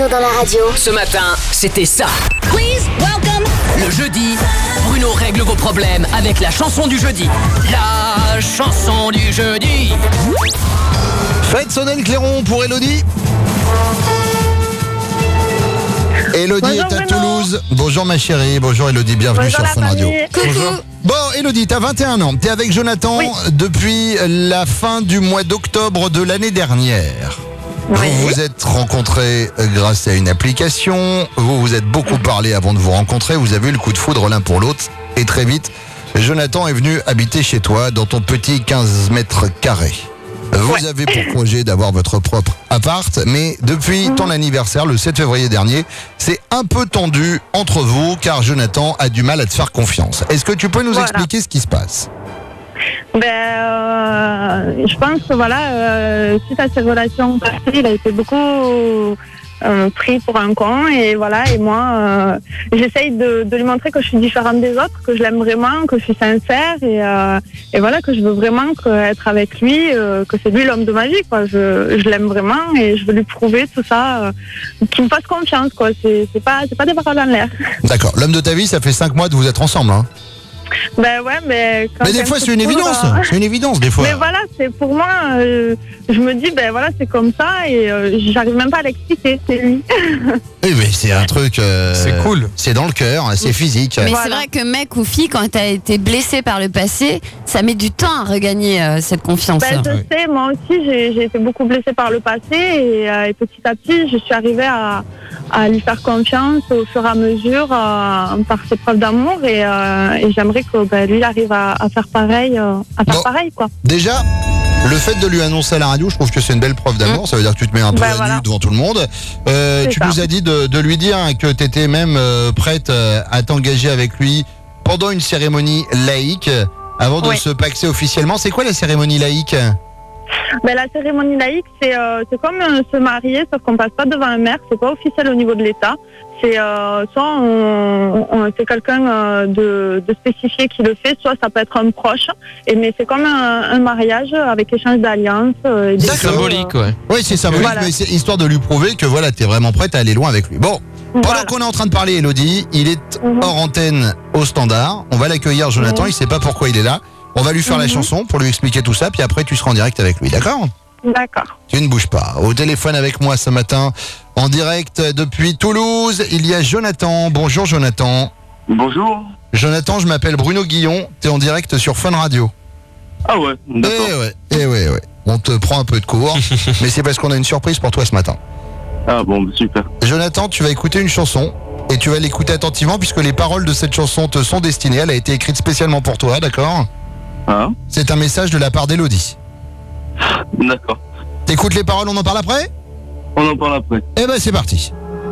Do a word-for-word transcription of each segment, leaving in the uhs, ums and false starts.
Bruno dans la radio. Ce matin, c'était ça. Please welcome. Le jeudi, Bruno règle vos problèmes avec la chanson du jeudi. La chanson du jeudi. Faites sonner le clairon pour Elodie. Elodie Bonjour, est à Bruno. Toulouse. Bonjour ma chérie, bonjour Elodie, bienvenue Bonjour sur la Fun Radio. famille. Bonjour. Bon Elodie, t'as vingt et un ans, t'es avec Jonathan Oui. depuis la fin du mois d'octobre de l'année dernière. Oui. Vous vous êtes rencontrés grâce à une application, vous vous êtes beaucoup parlé avant de vous rencontrer, vous avez eu le coup de foudre l'un pour l'autre et très vite, Jonathan est venu habiter chez toi dans ton petit quinze mètres carrés. Vous Ouais. avez pour projet d'avoir votre propre appart, mais depuis ton anniversaire, le sept février dernier, c'est un peu tendu entre vous car Jonathan a du mal à te faire confiance. Est-ce que tu peux nous Voilà. expliquer ce qui se passe ? Ben, euh, je pense que voilà, euh, suite à ces relations passées, il a été beaucoup euh, pris pour un con et voilà. Et moi, euh, j'essaye de, de lui montrer que je suis différente des autres, que je l'aime vraiment, que je suis sincère et, euh, et voilà que je veux vraiment que, être avec lui, euh, que c'est lui l'homme de ma vie, quoi. Je, je l'aime vraiment et je veux lui prouver tout ça, euh, qu'il me fasse confiance, quoi. C'est, c'est pas, c'est pas des paroles en l'air. D'accord, l'homme de ta vie, ça fait cinq mois que vous êtes ensemble. Hein. Ben ouais, mais quand Mais des même, fois, c'est une cool, évidence. euh, C'est une évidence, des fois. Mais voilà, c'est pour moi, euh, je me dis, ben voilà, c'est comme ça et euh, j'arrive même pas à l'expliquer, c'est lui. Oui, mais c'est un truc. euh, C'est cool. C'est dans le cœur, c'est physique. Mais Voilà. c'est vrai que mec ou fille, quand t'as été blessé par le passé, ça met du temps à regagner euh, cette confiance. Ben, je Oui. sais, moi aussi, j'ai j'ai été beaucoup blessée par le passé et, euh, et petit à petit, je suis arrivée à, à lui faire confiance au fur et à mesure euh, par ses preuves d'amour et, euh, et j'aimerais que ben, lui arrive à, à faire pareil, euh, à faire Bon. pareil, quoi. Déjà, le fait de lui annoncer à la radio, je trouve que c'est une belle preuve d'amour. Ça veut dire que tu te mets un peu Bah, à nu voilà. devant tout le monde. Euh, C'est tu ça. nous as dit de, de lui dire hein, que tu étais même euh, prête euh, à t'engager avec lui pendant une cérémonie laïque avant de Oui. se paxer officiellement. C'est quoi la cérémonie laïque ? Ben, la cérémonie laïque, c'est euh, c'est comme euh, se marier, sauf qu'on passe pas devant un maire, c'est pas officiel au niveau de l'État. C'est euh, soit on, on- c'est quelqu'un euh, de, de spécifié qui le fait, soit ça peut être un proche. Et mais c'est comme un, un mariage avec échange d'alliances. euh, et des D'accord. choses, Symbolique, ouais. Oui, c'est symbolique, Voilà. mais c'est histoire de lui prouver que voilà, tu es vraiment prête à aller loin avec lui. Bon, euh, pendant voilà. qu'on est en train de parler, Elodie, il est Mhm. hors antenne au standard. On va l'accueillir, Jonathan. Mhm. Il sait pas pourquoi il est là. On va lui faire la Mhm. chanson pour lui expliquer tout ça, puis après tu seras en direct avec lui, d'accord ? D'accord. Tu ne bouges pas. Au téléphone avec moi ce matin, en direct depuis Toulouse, il y a Jonathan. Bonjour Jonathan. Bonjour. Jonathan, je m'appelle Bruno Guillon. T'es en direct sur Fun Radio. Ah ouais, d'accord. Eh ouais, eh ouais, ouais. On te prend un peu de cours, mais c'est parce qu'on a une surprise pour toi ce matin. Ah bon, bah, super. Jonathan, tu vas écouter une chanson et tu vas l'écouter attentivement puisque les paroles de cette chanson te sont destinées. Elle a été écrite spécialement pour toi, d'accord ? Ah, C'est un message de la part d'Elodie. d'accord. T'écoutes les paroles, on en parle après ? On en parle après. Eh ben c'est parti.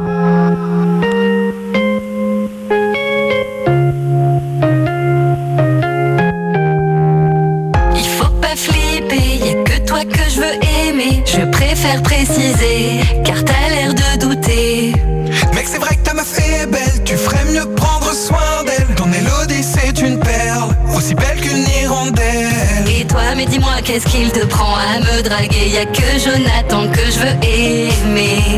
Il faut pas flipper, y a que toi que je veux aimer. Je préfère préciser, car t'as l'air de douter. Mec, c'est vrai que ta meuf est belle, tu ferais mieux prendre soin d'elle. Ton Élodie, c'est une perle, aussi belle qu'une hirondelle. Et toi, mais dis-moi, qu'est-ce qu'il te prend à me draguer? Y a que Jonathan que je veux aimer.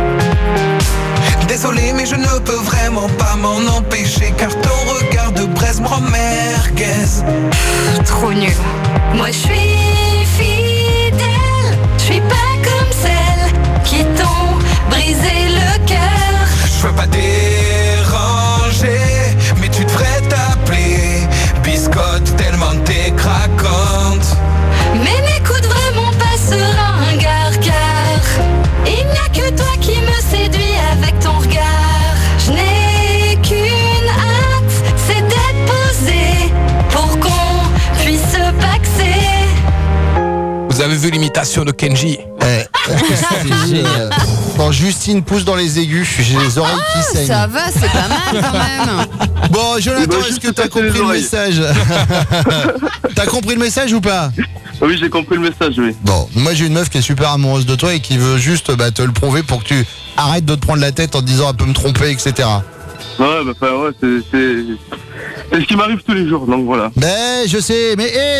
Désolé, mais je ne peux vraiment pas m'en empêcher, car ton regard de braise me rend merguez. Trop nul. Moi, je suis fidèle, je suis pas comme celles qui t'ont brisé le cœur. Je veux pas déranger, mais tu devrais t'appeler Biscotte tellement t'es craquante. Mais n'écoute vraiment pas ce ringard, car il n'y a que toi qui me séduit avec ton regard. Je n'ai qu'une hâte, c'est d'être posé pour qu'on puisse se paxer. Vous avez vu l'imitation de Kenji? Eh, euh, quand Justine pousse dans les aigus, j'ai les oreilles qui saignent. Ça va, c'est pas mal quand même. Bon, Jonathan, Bah, est-ce juste que t'as passer les compris le oreilles. message? T'as compris le message ou pas? Oui, j'ai compris le message, oui. Bon, moi j'ai une meuf qui est super amoureuse de toi et qui veut juste bah, te le prouver pour que tu arrêtes de te prendre la tête en te disant elle peut me tromper, et cetera. Ouais, bah, enfin, ouais, c'est, c'est, c'est ce qui m'arrive tous les jours, donc voilà. Mais je sais, mais hé,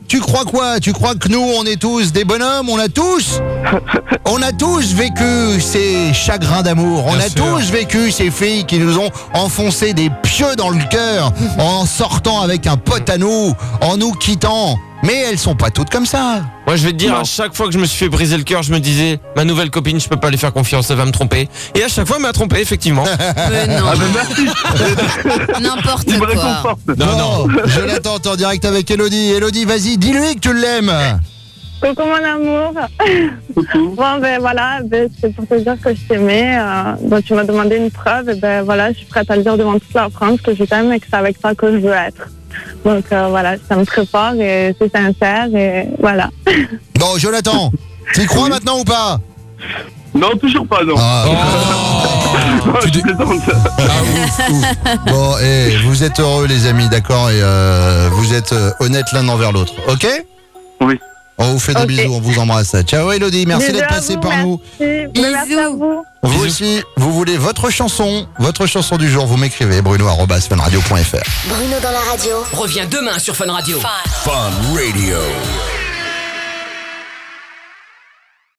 tu crois quoi? Tu crois que nous, on est tous des bonhommes? On a tous, on a tous vécu ces chagrins d'amour. On Bien a sûr. tous vécu ces filles qui nous ont enfoncé des pieux dans le cœur en sortant avec un pote à nous, en nous quittant. Mais elles sont pas toutes comme ça. Moi, je vais te dire, Non. à chaque fois que je me suis fait briser le cœur, je me disais, ma nouvelle copine, je peux pas lui faire confiance, elle va me tromper. Et à chaque fois, elle m'a trompé, effectivement. Mais non, Ah ben merci, n'importe il me quoi. réconforte. Non, non. Bon, Jonathan, t'es en direct avec Elodie. Elodie, vas-y, dis-lui que tu l'aimes. Coucou mon amour. Coucou. Bon ben voilà, ben, c'est pour te dire que je t'aimais. Euh, donc tu m'as demandé une preuve, et ben voilà, je suis prête à le dire devant toute la France que je t'aime et que c'est avec toi que je veux être. Donc euh, voilà, ça me très fort et c'est sincère et voilà. Bon, Jonathan, tu y crois maintenant ou pas? Non, toujours pas, non. Ah, Oh, je tu dis- plaisante. Ah, ouf, ouf. Bon, et vous êtes heureux les amis, d'accord? Et euh, vous êtes euh, honnêtes l'un envers l'autre, ok? Oui. On vous fait des Ok. bisous, on vous embrasse. Ciao Elodie, merci Bisous d'être à passé vous, par nous. merci. Ben, merci à vous. Vous Bisous. aussi, vous voulez votre chanson, votre chanson du jour, vous m'écrivez bruno arobase fun radio point f r. Bruno dans la radio. Reviens demain sur Fun Radio. Fun. Fun Radio.